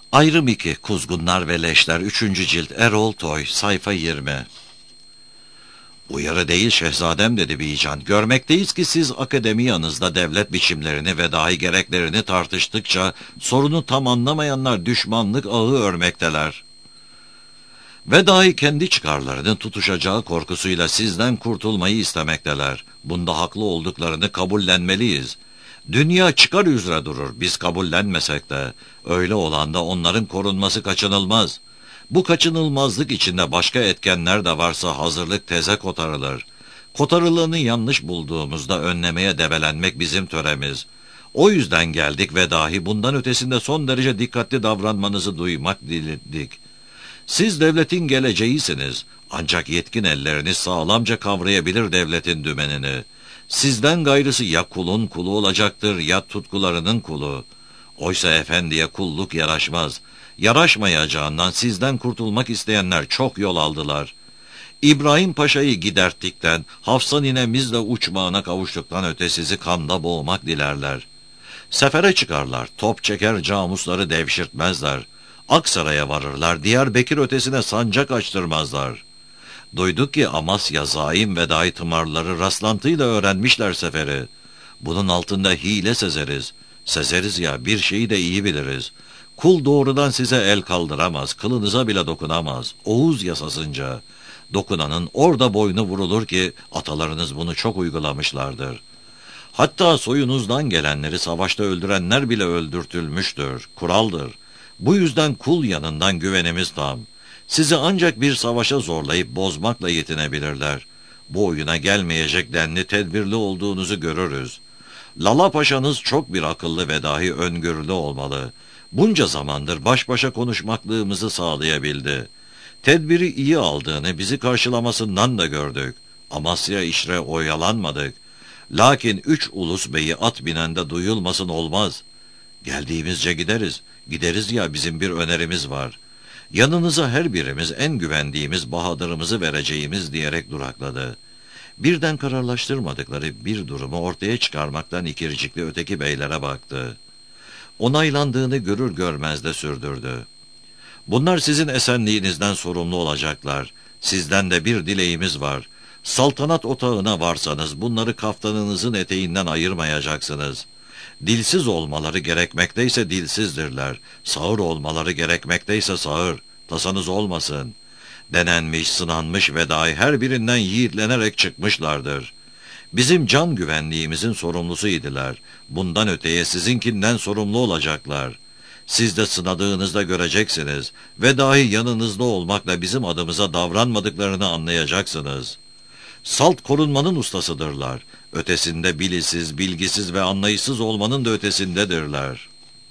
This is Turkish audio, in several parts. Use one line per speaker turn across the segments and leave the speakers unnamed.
Ayrım 2. Kuzgunlar ve Leşler 3. cilt Erol Toy sayfa 20. Uyarı değil şehzadem, dedi Bican. Görmekteyiz ki siz akademiyanızda devlet biçimlerini ve dahi gereklerini tartıştıkça sorunu tam anlamayanlar düşmanlık ağı örmekteler. Ve dahi kendi çıkarlarının tutuşacağı korkusuyla sizden kurtulmayı istemekteler. Bunda haklı olduklarını kabullenmeliyiz. Dünya çıkar üzere durur, biz kabullenmesek de. Öyle olan da onların korunması kaçınılmaz. Bu kaçınılmazlık içinde başka etkenler de varsa hazırlık teze kotarılır. Kotarılanı yanlış bulduğumuzda önlemeye develenmek bizim töremiz. O yüzden geldik ve dahi bundan ötesinde son derece dikkatli davranmanızı duymak diledik. Siz devletin geleceğisiniz. Ancak yetkin elleriniz sağlamca kavrayabilir devletin dümenini. Sizden gayrısı ya kulun kulu olacaktır ya tutkularının kulu. Oysa efendiye kulluk yaraşmaz. Yaraşmayacağından sizden kurtulmak isteyenler çok yol aldılar. İbrahim Paşa'yı giderttikten, Hafsa ninemizle uçmağına kavuştuktan öte sizi kanda boğmak dilerler. Sefere çıkarlar, top çeker camusları devşirtmezler. Aksaray'a varırlar, Diyarbakır ötesine sancak açtırmazlar. Duyduk ki Amasya zaim ve dahi tımarları rastlantıyla öğrenmişler seferi. Bunun altında hile sezeriz. Sezeriz ya, bir şeyi de iyi biliriz. Kul doğrudan size el kaldıramaz, kılınıza bile dokunamaz. Oğuz yasasınca. Dokunanın orada boynu vurulur ki atalarınız bunu çok uygulamışlardır. Hatta soyunuzdan gelenleri savaşta öldürenler bile öldürtülmüştür. Kuraldır. Bu yüzden kul yanından güvenimiz tam. Sizi ancak bir savaşa zorlayıp bozmakla yetinebilirler. Bu oyuna gelmeyecek denli tedbirli olduğunuzu görürüz. Lala Paşa'nız çok bir akıllı ve dahi öngörülü olmalı. Bunca zamandır baş başa konuşmaklığımızı sağlayabildi. Tedbiri iyi aldığını bizi karşılamasından da gördük. Amasya işre oyalanmadık. Lakin 3 ulus beyi at binende duyulmasın olmaz. Geldiğimizce gideriz. Gideriz ya, bizim bir önerimiz var. Yanınıza her birimiz en güvendiğimiz bahadırımızı vereceğimiz diyerek durakladı. Birden kararlaştırmadıkları bir durumu ortaya çıkarmaktan ikircikli öteki beylere baktı. Onaylandığını görür görmez de sürdürdü. Bunlar sizin esenliğinizden sorumlu olacaklar. Sizden de bir dileğimiz var. Saltanat otağına varsanız bunları kaftanınızın eteğinden ayırmayacaksınız. Dilsiz olmaları gerekmekteyse dilsizdirler. Sağır olmaları gerekmekteyse sağır. Tasanız olmasın. Denenmiş, sınanmış ve dahi her birinden yiğitlenerek çıkmışlardır. Bizim can güvenliğimizin sorumlusuydular. Bundan öteye sizinkinden sorumlu olacaklar. Siz de sınadığınızda göreceksiniz ve dahi yanınızda olmakla bizim adımıza davranmadıklarını anlayacaksınız. Salt korunmanın ustasıdırlar. Ötesinde bilisiz, bilgisiz ve anlayışsız olmanın da ötesindedirler.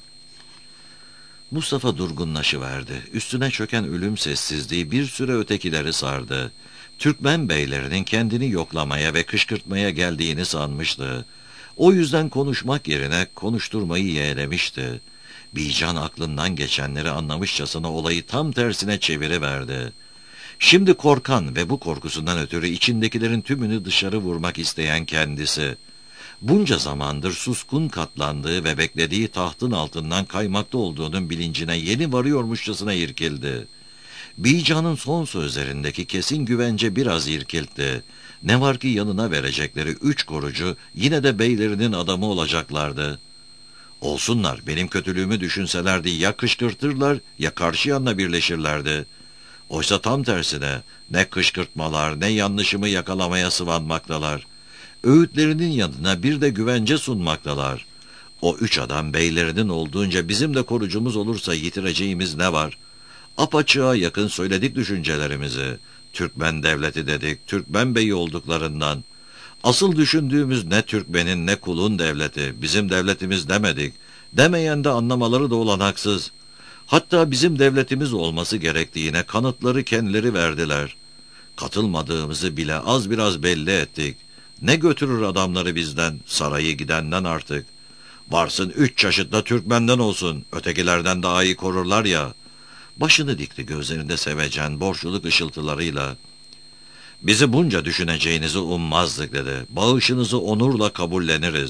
Mustafa durgunlaşıverdi. Üstüne çöken ölüm sessizliği bir süre ötekileri sardı. Türkmen beylerinin kendini yoklamaya ve kışkırtmaya geldiğini sanmıştı. O yüzden konuşmak yerine konuşturmayı yeğlemişti. Bican aklından geçenleri anlamışçasına olayı tam tersine çeviriverdi. Şimdi korkan ve bu korkusundan ötürü içindekilerin tümünü dışarı vurmak isteyen kendisi. Bunca zamandır suskun katlandığı ve beklediği tahtın altından kaymakta olduğunun bilincine yeni varıyormuşçasına irkildi. Bican'ın son sözlerindeki kesin güvence biraz irkiltti. Ne var ki yanına verecekleri 3 korucu yine de beylerinin adamı olacaklardı. Olsunlar, benim kötülüğümü düşünselerdi ya kışkırtırlar ya karşı yanına birleşirlerdi. Oysa tam tersine ne kışkırtmalar ne yanlışımı yakalamaya sıvanmaktalar. Öğütlerinin yanına bir de güvence sunmaktalar. O 3 adam beylerinin olduğunca bizim de korucumuz olursa yitireceğimiz ne var? Apaçığa yakın söyledik düşüncelerimizi. Türkmen devleti dedik, Türkmen beyi olduklarından. Asıl düşündüğümüz ne Türkmenin ne kulun devleti, bizim devletimiz demedik. Demeyen de anlamaları da olanaksız. Hatta bizim devletimiz olması gerektiğine kanıtları kendileri verdiler. Katılmadığımızı bile az biraz belli ettik. Ne götürür adamları bizden, sarayı gidenden artık. Varsın 3 çeşitli Türkmenden olsun, ötekilerden daha iyi korurlar ya. Başını dikti, gözlerinde sevecen, borçluluk ışıltılarıyla. Bizi bunca düşüneceğinizi ummazdık dedi. Bağışınızı onurla kabulleniriz.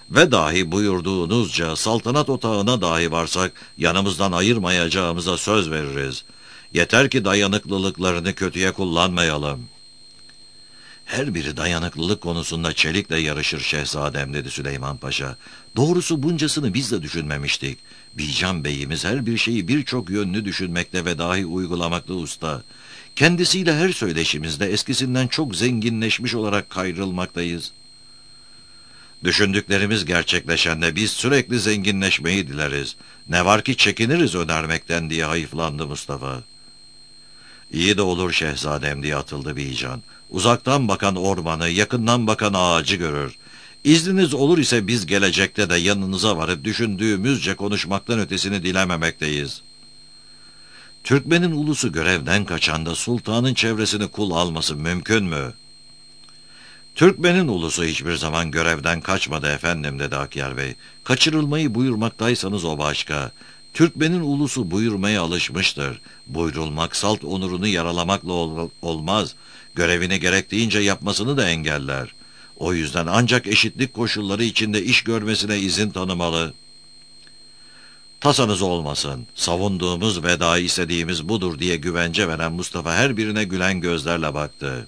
Ve dahi buyurduğunuzca saltanat otağına dahi varsak yanımızdan ayırmayacağımıza söz veririz. Yeter ki dayanıklılıklarını kötüye kullanmayalım. Her biri dayanıklılık konusunda çelikle yarışır şehzadem, dedi Süleyman Paşa. Doğrusu buncasını biz de düşünmemiştik. Bican Bey'imiz her bir şeyi birçok yönlü düşünmekte ve dahi uygulamakta usta. Kendisiyle her söyleşimizde eskisinden çok zenginleşmiş olarak kayrılmaktayız. Düşündüklerimiz gerçekleşende biz sürekli zenginleşmeyi dileriz. Ne var ki çekiniriz önermekten, diye hayıflandı Mustafa. İyi de olur şehzadem, diye atıldı Bican. Uzaktan bakan ormanı, yakından bakan ağacı görür. İzniniz olur ise biz gelecekte de yanınıza varıp düşündüğümüzce konuşmaktan ötesini dilememekteyiz. Türkmenin ulusu görevden kaçanda sultanın çevresini kul alması mümkün mü? Türkmenin ulusu hiçbir zaman görevden kaçmadı efendim, dedi Akyar Bey. Kaçırılmayı buyurmaktaysanız o başka. Türkmenin ulusu buyurmaya alışmıştır. Buyrulmak salt onurunu yaralamakla olmaz. Görevini gerektiğince yapmasını da engeller. O yüzden ancak eşitlik koşulları içinde iş görmesine izin tanımalı. Tasanız olmasın, savunduğumuz ve daha istediğimiz budur, diye güvence veren Mustafa her birine gülen gözlerle baktı.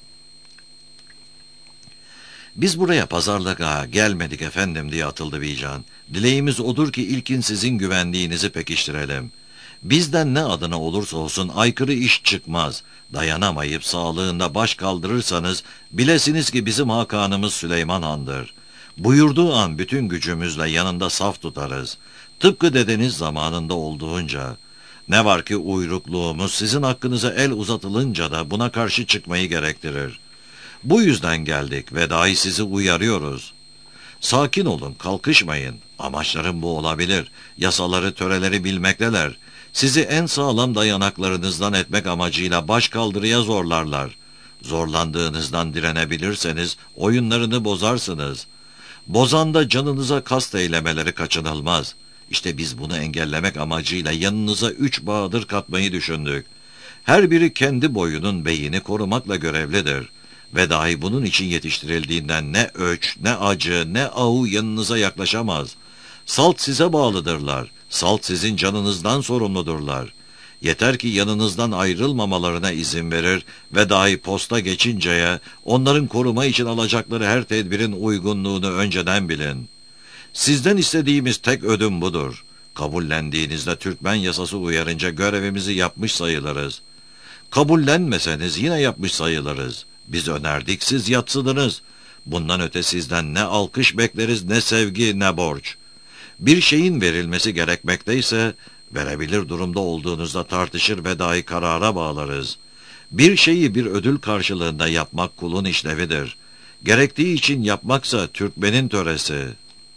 Biz buraya pazarlığa gelmedik efendim, diye atıldı Bican. Dileğimiz odur ki ilkin sizin güvenliğinizi pekiştirelim. Bizden ne adına olursa olsun aykırı iş çıkmaz. Dayanamayıp sağlığında baş kaldırırsanız bilesiniz ki bizim hakanımız Süleyman Han'dır. Buyurduğu an bütün gücümüzle yanında saf tutarız. Tıpkı dedeniz zamanında olduğunca. Ne var ki uyrukluğumuz sizin hakkınıza el uzatılınca da buna karşı çıkmayı gerektirir. Bu yüzden geldik ve dahi sizi uyarıyoruz. Sakin olun, kalkışmayın. Amaçlarım bu olabilir. Yasaları, töreleri bilmekteler. Sizi en sağlam dayanaklarınızdan etmek amacıyla başkaldırıya zorlarlar. Zorlandığınızdan direnebilirseniz oyunlarını bozarsınız. Bozanda canınıza kast eylemeleri kaçınılmaz. İşte biz bunu engellemek amacıyla yanınıza 3 bahadır katmayı düşündük. Her biri kendi boyunun beyini korumakla görevlidir. Ve dahi bunun için yetiştirildiğinden ne öç, ne acı, ne ahu yanınıza yaklaşamaz. Salt size bağlıdırlar. Salt sizin canınızdan sorumludurlar. Yeter ki yanınızdan ayrılmamalarına izin verir ve dahi posta geçinceye onların koruma için alacakları her tedbirin uygunluğunu önceden bilin. Sizden istediğimiz tek ödüm budur. Kabullendiğinizde Türkmen yasası uyarınca görevimizi yapmış sayılırız. Kabullenmeseniz yine yapmış sayılırız. Biz önerdik, siz yatsıdınız. Bundan öte sizden ne alkış bekleriz, ne sevgi, ne borç. Bir şeyin verilmesi gerekmekteyse, verebilir durumda olduğunuzda tartışır ve dahi karara bağlarız. Bir şeyi bir ödül karşılığında yapmak kulun işlevidir. Gerektiği için yapmaksa Türkmenin töresi.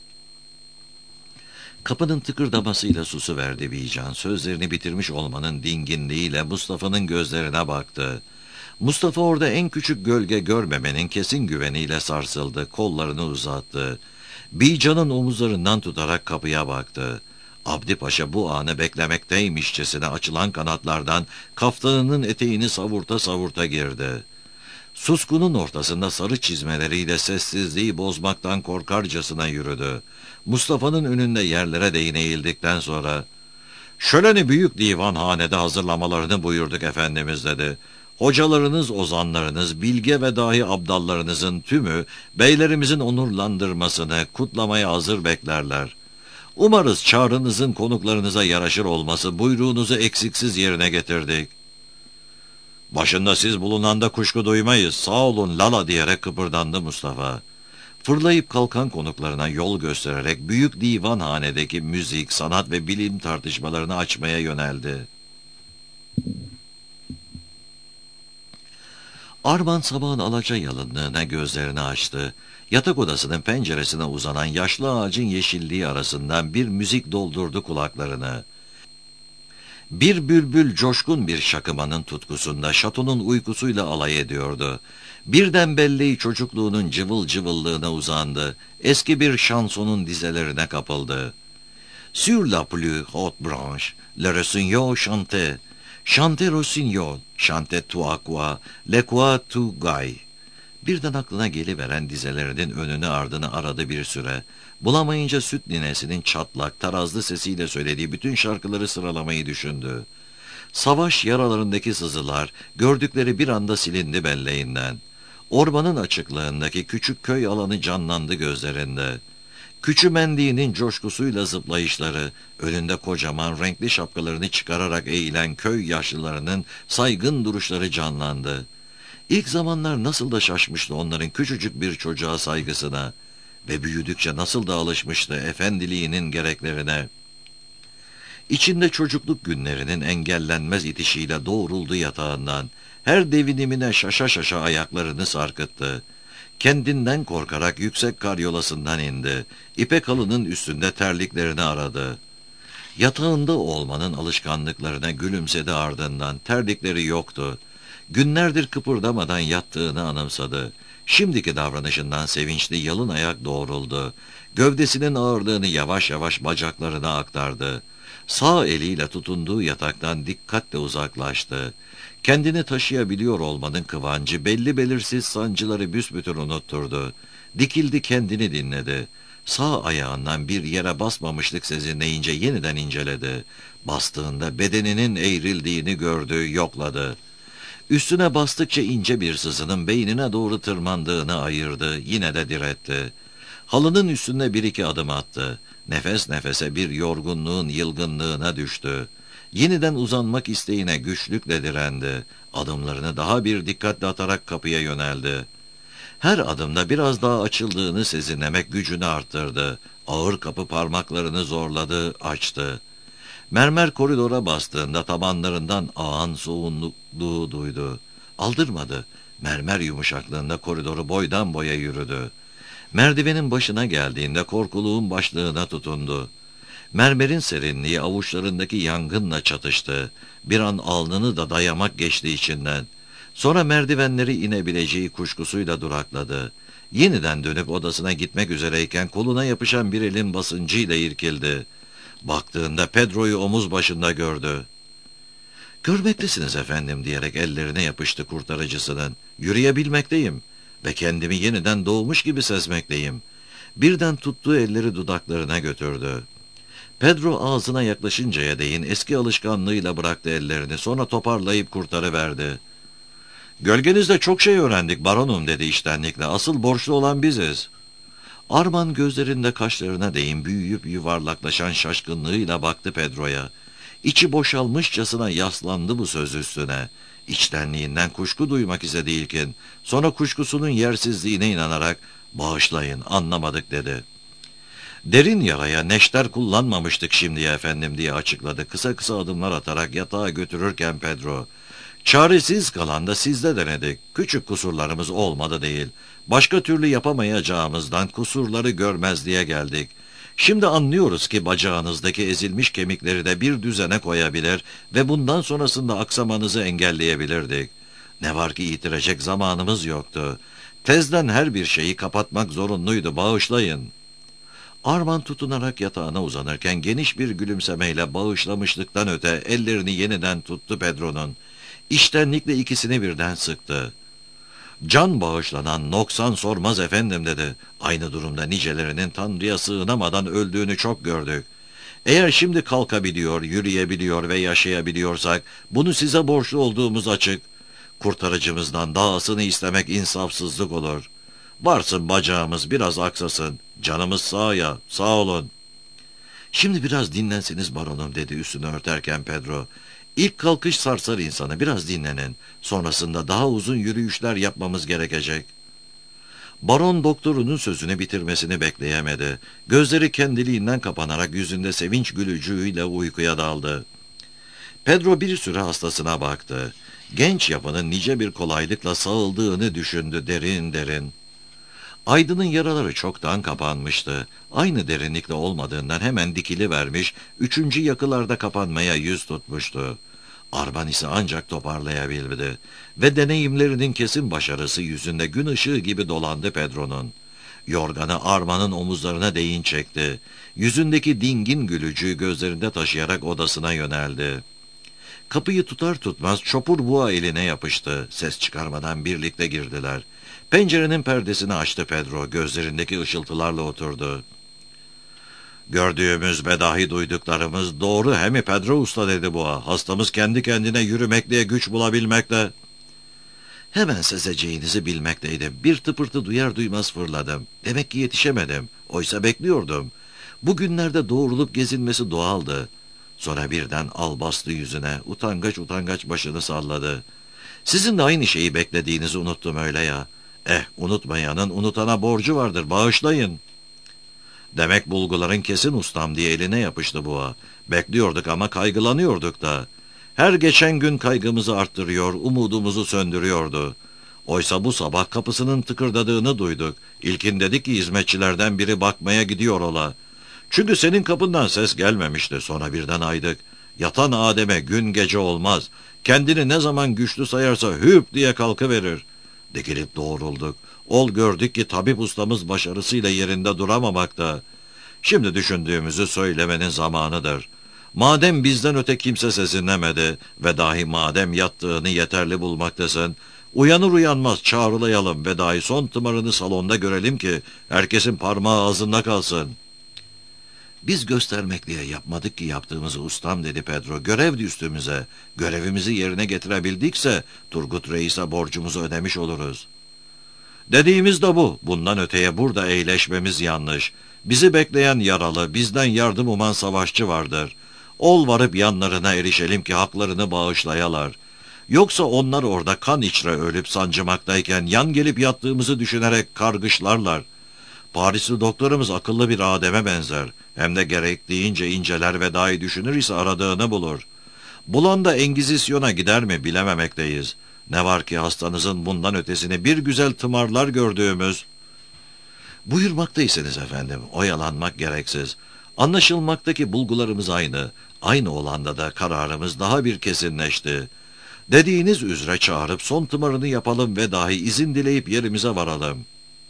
Kapının tıkırdamasıyla susuverdi Bican. Sözlerini bitirmiş olmanın dinginliğiyle Mustafa'nın gözlerine baktı. Mustafa orada en küçük gölge görmemenin kesin güveniyle sarsıldı, kollarını uzattı. Bican'ın omuzlarından tutarak kapıya baktı. Abdi Paşa bu anı beklemekteymişçesine açılan kanatlardan kaftanının eteğini savurta savurta girdi. Suskunun ortasında sarı çizmeleriyle sessizliği bozmaktan korkarcasına yürüdü. Mustafa'nın önünde yerlere değin eğildikten sonra, "Şöleni büyük divanhanede hazırlamalarını buyurduk efendimiz," dedi. "Hocalarınız, ozanlarınız, bilge ve dahi abdallarınızın tümü beylerimizin onurlandırmasını kutlamaya hazır beklerler. Umarız çağrınızın konuklarınıza yaraşır olması buyruğunuzu eksiksiz yerine getirdik." "Başında siz bulunanda kuşku duymayız, sağ olun lala," diyerek kıpırdandı Mustafa. Fırlayıp kalkan konuklarına yol göstererek büyük divanhanedeki müzik, sanat ve bilim tartışmalarını açmaya yöneldi. Arman sabahın alaca yalınlığına gözlerini açtı. Yatak odasının penceresine uzanan yaşlı ağacın yeşilliği arasından bir müzik doldurdu kulaklarını. Bir bülbül coşkun bir şakımanın tutkusunda şatonun uykusuyla alay ediyordu. Birden belleği çocukluğunun cıvıl cıvıllığına uzandı. Eski bir şansonun dizelerine kapıldı. "Sur la plus haute branche, le rossignol chantait. Chante rossignol, chante toi quoi, le quoi tu gay." Birden aklına geliveren dizelerinin önünü ardını aradı bir süre. Bulamayınca süt ninesinin çatlak, tarazlı sesiyle söylediği bütün şarkıları sıralamayı düşündü. Savaş yaralarındaki sızılar, gördükleri bir anda silindi belleğinden. Ormanın açıklığındaki küçük köy alanı canlandı gözlerinde. Küçümendiğinin coşkusuyla zıplayışları, önünde kocaman renkli şapkalarını çıkararak eğilen köy yaşlılarının saygın duruşları canlandı. İlk zamanlar nasıl da şaşmıştı onların küçücük bir çocuğa saygısına ve büyüdükçe nasıl da alışmıştı efendiliğinin gereklerine. İçinde çocukluk günlerinin engellenmez itişiyle doğruldu yatağından. Her devinimine şaşa şaşa ayaklarını sarkıttı. Kendinden korkarak yüksek karyolasından indi. İpek halının üstünde terliklerini aradı. Yatağında olmanın alışkanlıklarına gülümsedi ardından. Terlikleri yoktu. Günlerdir kıpırdamadan yattığını anımsadı. Şimdiki davranışından sevinçli yalın ayak doğruldu. Gövdesinin ağırlığını yavaş yavaş bacaklarına aktardı. Sağ eliyle tutunduğu yataktan dikkatle uzaklaştı. Kendini taşıyabiliyor olmanın kıvancı belli belirsiz sancıları büsbütün unutturdu. Dikildi, kendini dinledi. Sağ ayağından bir yere basmamışlık sezinleyince yeniden inceledi. Bastığında bedeninin eğrildiğini gördü, yokladı. Üstüne bastıkça ince bir sızının beynine doğru tırmandığını ayırdı, yine de diretti. Halının üstünde bir iki adım attı. Nefes nefese bir yorgunluğun yılgınlığına düştü. Yeniden uzanmak isteğine güçlükle direndi. Adımlarını daha bir dikkatle atarak kapıya yöneldi. Her adımda biraz daha açıldığını sezinlemek gücünü arttırdı. Ağır kapı parmaklarını zorladı, açtı. Mermer koridora bastığında tabanlarından ağan soğukluğu duydu. Aldırmadı. Mermer yumuşaklığında koridoru boydan boya yürüdü. Merdivenin başına geldiğinde korkuluğun başlığına tutundu. Mermerin serinliği avuçlarındaki yangınla çatıştı. Bir an alnını da dayamak geçti içinden. Sonra merdivenleri inebileceği kuşkusuyla durakladı. Yeniden dönüp odasına gitmek üzereyken koluna yapışan bir elin basıncıyla irkildi. Baktığında Pedro'yu omuz başında gördü. "Görmektesiniz efendim," diyerek ellerine yapıştı kurtarıcısının. "Yürüyebilmekteyim ve kendimi yeniden doğmuş gibi sezmekteyim." Birden tuttuğu elleri dudaklarına götürdü. Pedro ağzına yaklaşıncaya değin eski alışkanlığıyla bıraktı ellerini, sonra toparlayıp kurtarıverdi. "Gölgenizde çok şey öğrendik baronum," dedi içtenlikle. "Asıl borçlu olan biziz." Arman gözlerinde kaşlarına değin büyüyüp yuvarlaklaşan şaşkınlığıyla baktı Pedro'ya. İçi boşalmışçasına yaslandı bu söz üstüne. İçtenliğinden kuşku duymak istedi ilkin. Sonra kuşkusunun yersizliğine inanarak "Bağışlayın, anlamadık," dedi. "Derin yaraya neşter kullanmamıştık şimdiye efendim," diye açıkladı kısa kısa adımlar atarak yatağa götürürken Pedro. "Çaresiz kalan da sizde denedik. Küçük kusurlarımız olmadı değil. Başka türlü yapamayacağımızdan kusurları görmezliğe geldik. Şimdi anlıyoruz ki bacağınızdaki ezilmiş kemikleri de bir düzene koyabilir ve bundan sonrasında aksamanızı engelleyebilirdik. Ne var ki yitirecek zamanımız yoktu. Tezden her bir şeyi kapatmak zorunluydu, bağışlayın." Arman tutunarak yatağına uzanırken geniş bir gülümsemeyle bağışlamışlıktan öte ellerini yeniden tuttu Pedro'nun. İçtenlikle ikisini birden sıktı. "Can bağışlanan noksan sormaz efendim," dedi. "Aynı durumda nicelerinin Tanrı'ya sığınamadan öldüğünü çok gördük. Eğer şimdi kalkabiliyor, yürüyebiliyor ve yaşayabiliyorsak bunu size borçlu olduğumuz açık. Kurtarıcımızdan dahasını istemek insafsızlık olur. Varsın bacağımız biraz aksasın, canımız sağ ya, sağ olun." "Şimdi biraz dinlensiniz baronum," dedi üstünü örterken Pedro. "İlk kalkış sarsar insanı, biraz dinlenin. Sonrasında daha uzun yürüyüşler yapmamız gerekecek." Baron doktorunun sözünü bitirmesini bekleyemedi. Gözleri kendiliğinden kapanarak yüzünde sevinç gülücüğüyle uykuya daldı. Pedro bir süre hastasına baktı. Genç yapının nice bir kolaylıkla sağıldığını düşündü derin derin. Aydın'ın yaraları çoktan kapanmıştı. Aynı derinlikte olmadığından hemen dikilivermiş, üçüncü yakılarda kapanmaya yüz tutmuştu. Arman ise ancak toparlayabildi ve deneyimlerinin kesin başarısı yüzünde gün ışığı gibi dolandı Pedro'nun. Yorganı Arman'ın omuzlarına değin çekti. Yüzündeki dingin gülücüğü gözlerinde taşıyarak odasına yöneldi. Kapıyı tutar tutmaz çopur buğa eline yapıştı. Ses çıkarmadan birlikte girdiler. Pencerenin perdesini açtı Pedro. Gözlerindeki ışıltılarla oturdu. Gördüğümüz ve dahi duyduklarımız doğru he mi Pedro Usta dedi boğa. Hastamız kendi kendine yürümekle güç bulabilmekte. Hemen sezeceğinizi bilmekteydim. Bir tıpırtı duyar duymaz fırladım. Demek ki yetişemedim. Oysa bekliyordum. Bugünlerde doğrulup gezinmesi doğaldı. Sonra birden al bastı yüzüne. Utangaç utangaç başını salladı. Sizin de aynı şeyi beklediğinizi unuttum öyle ya. Unutmayanın unutana borcu vardır. Bağışlayın. Demek bulguların kesin ustam diye eline yapıştı boğa. Bekliyorduk ama kaygılanıyorduk da. Her geçen gün kaygımızı arttırıyor, umudumuzu söndürüyordu. Oysa bu sabah kapısının tıkırdadığını duyduk. İlkin dedi ki hizmetçilerden biri bakmaya gidiyor ola. Çünkü senin kapından ses gelmemişti. Sonra birden aydık. Yatan Adem'e gün gece olmaz. Kendini ne zaman güçlü sayarsa hüp diye kalkıverir. Dikilip doğrulduk. Ol gördük ki tabip ustamız başarısıyla yerinde duramamakta. Şimdi düşündüğümüzü söylemenin zamanıdır. Madem bizden öte kimse sezinlemedi ve dahi madem yattığını yeterli bulmaktasın, uyanır uyanmaz çağrılayalım ve dahi son tımarını salonda görelim ki herkesin parmağı ağzında kalsın. Biz göstermek diye yapmadık ki yaptığımızı ustam dedi Pedro. Görevdi üstümüze. Görevimizi yerine getirebildikse Turgut Reis'e borcumuzu ödemiş oluruz. Dediğimiz de bu. Bundan öteye burada eğleşmemiz yanlış. Bizi bekleyen yaralı, bizden yardım uman savaşçı vardır. Ol varıp yanlarına erişelim ki haklarını bağışlayalar. Yoksa onlar orada kan içre ölüp sancımaktayken yan gelip yattığımızı düşünerek kargışlarlar. Parisli doktorumuz akıllı bir Adem'e benzer. Hem de gerektiğince inceler ve dahi düşünür ise aradığını bulur. Bulan da Engizisyon'a gider mi bilememekteyiz. Ne var ki hastanızın bundan ötesini bir güzel tımarlar gördüğümüz. Buyurmaktaysanız efendim, oyalanmak gereksiz. Anlaşılmaktaki bulgularımız aynı. Aynı olanda da kararımız daha bir kesinleşti. Dediğiniz üzere çağırıp son tımarını yapalım ve dahi izin dileyip yerimize varalım.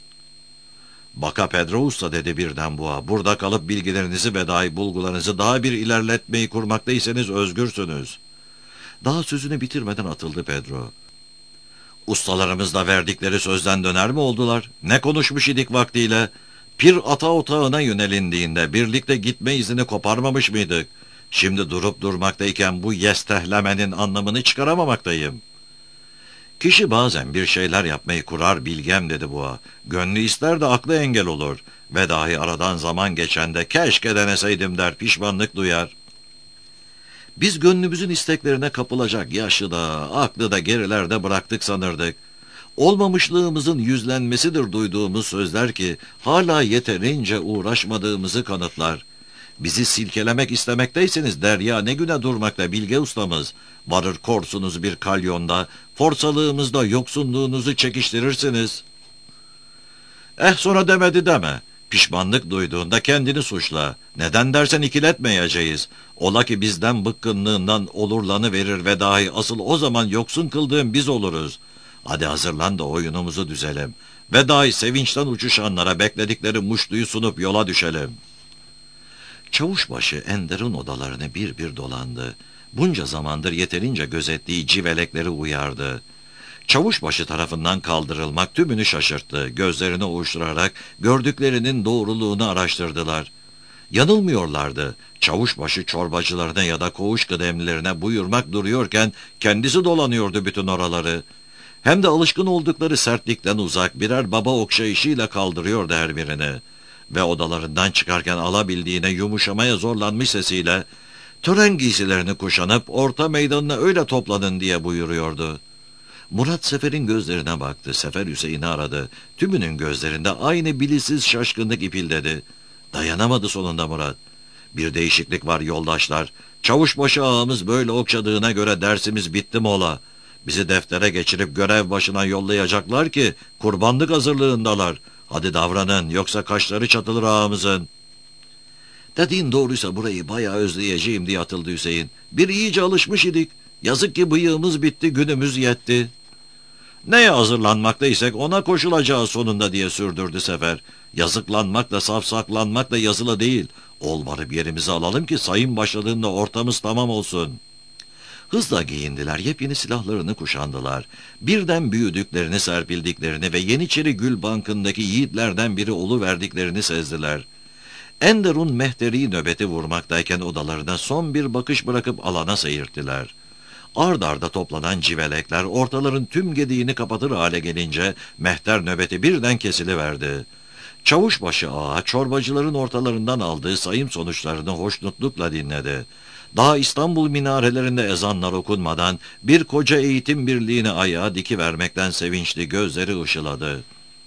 Baka Pedro Usta dedi birden boğa. Burada kalıp bilgilerinizi ve dahi bulgularınızı daha bir ilerletmeyi kurmaktaysanız özgürsünüz. Daha sözünü bitirmeden atıldı Pedro. Ustalarımız da verdikleri sözden döner mi oldular? Ne konuşmuş idik vaktiyle? Pir ata otağına yönelindiğinde birlikte gitme izini koparmamış mıydık? Şimdi durup durmaktayken bu yestehlemenin anlamını çıkaramamaktayım. Kişi bazen bir şeyler yapmayı kurar bilgem dedi boğa. Gönlü ister de aklı engel olur. Ve dahi aradan zaman geçende keşke deneseydim der pişmanlık duyar. Biz gönlümüzün isteklerine kapılacak yaşı da aklı da gerilerde bıraktık sanırdık. Olmamışlığımızın yüzlenmesidir duyduğumuz sözler ki hala yeterince uğraşmadığımızı kanıtlar. Bizi silkelemek istemekteyseniz derya ne güne durmakta bilge ustamız. Varır korsunuz bir kalyonda, forsalığımızda yoksunluğunuzu çekiştirirsiniz. Sonra demedi deme. Pişmanlık duyduğunda kendini suçla. Neden dersen ikiletmeyeceğiz. Ola ki bizden bıkkınlığından olurlanı verir ve dahi asıl o zaman yoksun kıldığım biz oluruz. Hadi hazırlan da oyunumuzu düzelim. Ve dahi sevinçten uçuşanlara bekledikleri muştuyu sunup yola düşelim. Çavuşbaşı Ender'in odalarını bir bir dolandı. Bunca zamandır yeterince gözettiği civelekleri uyardı. Çavuşbaşı tarafından kaldırılmak tümünü şaşırttı. Gözlerini ovuşturarak gördüklerinin doğruluğunu araştırdılar. Yanılmıyorlardı. Çavuşbaşı çorbacılarına ya da koğuş kıdemlilerine buyurmak duruyorken kendisi dolanıyordu bütün oraları. Hem de alışkın oldukları sertlikten uzak birer baba okşayışıyla kaldırıyordu her birini. Ve odalarından çıkarken alabildiğine yumuşamaya zorlanmış sesiyle tören giysilerini kuşanıp orta meydanına öyle toplanın diye buyuruyordu. Murat Sefer'in gözlerine baktı. Sefer Hüseyin'i aradı. Tümünün gözlerinde aynı bilisiz şaşkınlık ipildedi. Dayanamadı sonunda Murat. Bir değişiklik var yoldaşlar. Çavuşbaşı ağamız böyle okşadığına göre dersimiz bitti mola. Bizi deftere geçirip görev başına yollayacaklar ki kurbanlık hazırlığındalar. Hadi davranın yoksa kaşları çatılır ağamızın. Dediğin doğruysa burayı bayağı özleyeceğim diye atıldı Hüseyin. Bir iyice alışmış idik. Yazık ki bıyığımız bitti günümüz yetti. Neye hazırlanmaktaysak ona koşulacağız sonunda diye sürdürdü Sefer. Yazıklanmak da safsaklanmak da yazılı değil. Ol varıp yerimizi alalım ki sayım başladığında ortamız tamam olsun. Hızla giyindiler, yepyeni silahlarını kuşandılar. Birden büyüdüklerini, serpildiklerini ve Yeniçeri Gül Bankı'ndaki yiğitlerden biri oluverdiklerini sezdiler. Enderun mehteri nöbeti vurmaktayken odalarına son bir bakış bırakıp alana seyirttiler. Ard arda toplanan civelekler ortaların tüm gediğini kapatır hale gelince mehter nöbeti birden kesiliverdi. Çavuşbaşı ağa çorbacıların ortalarından aldığı sayım sonuçlarını hoşnutlukla dinledi. Daha İstanbul minarelerinde ezanlar okunmadan bir koca eğitim birliğini ayağa dikivermekten sevinçli gözleri ışıladı.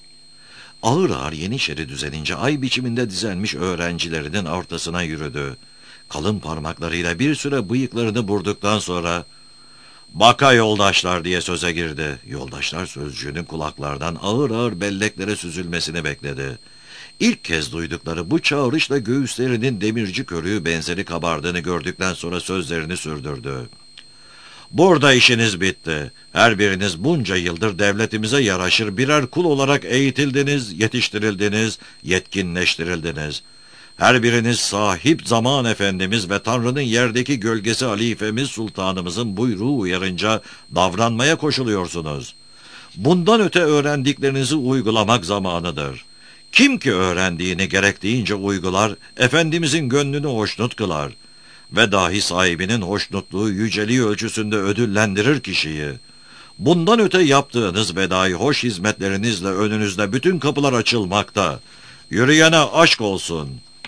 Ağır ağır Yeniçeri düzenince ay biçiminde dizenmiş öğrencilerinin ortasına yürüdü. Kalın parmaklarıyla bir süre bıyıklarını burduktan sonra "Baka yoldaşlar" diye söze girdi. Yoldaşlar sözcüğünün kulaklardan ağır ağır belleklere süzülmesini bekledi. İlk kez duydukları bu çağrışla göğüslerinin demirci körüğü benzeri kabardığını gördükten sonra sözlerini sürdürdü. "Burada işiniz bitti. Her biriniz bunca yıldır devletimize yaraşır birer kul olarak eğitildiniz, yetiştirildiniz, yetkinleştirildiniz. Her biriniz sahip zaman efendimiz ve Tanrı'nın yerdeki gölgesi halifemiz sultanımızın buyruğu uyarınca davranmaya koşuluyorsunuz. Bundan öte öğrendiklerinizi uygulamak zamanıdır. Kim ki öğrendiğini gerektiğince uygular, Efendimizin gönlünü hoşnut kılar ve dahi sahibinin hoşnutluğu yüceliği ölçüsünde ödüllendirir kişiyi. Bundan öte yaptığınız ve dahi hoş hizmetlerinizle önünüzde bütün kapılar açılmakta. Yürüyene aşk olsun.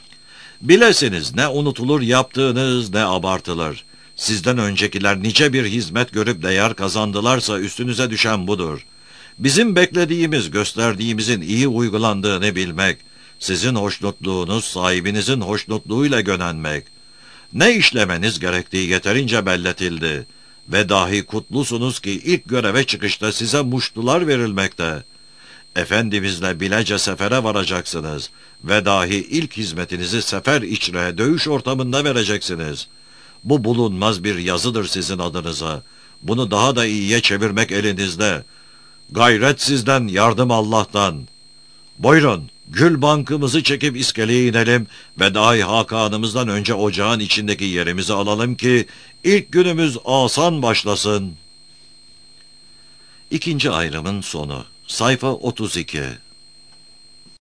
Bilesiniz ne unutulur yaptığınız ne abartılır. Sizden öncekiler nice bir hizmet görüp değer kazandılarsa üstünüze düşen budur. Bizim beklediğimiz, gösterdiğimizin iyi uygulandığını bilmek, sizin hoşnutluğunuz sahibinizin hoşnutluğuyla gönenmek. Ne işlemeniz gerektiği yeterince belletildi ve dahi kutlusunuz ki ilk göreve çıkışta size muştular verilmekte. Efendimizle bilece sefere varacaksınız ve dahi ilk hizmetinizi sefer içre, dövüş ortamında vereceksiniz. Bu bulunmaz bir yazıdır sizin adınıza. Bunu daha da iyiye çevirmek elinizde. Gayret sizden, yardım Allah'tan. Buyurun, gül bankımızı çekip iskeleye inelim ve dahi Hakan'ımızdan önce ocağın içindeki yerimizi alalım ki ilk günümüz asan başlasın." İkinci ayrımın sonu. Sayfa 32.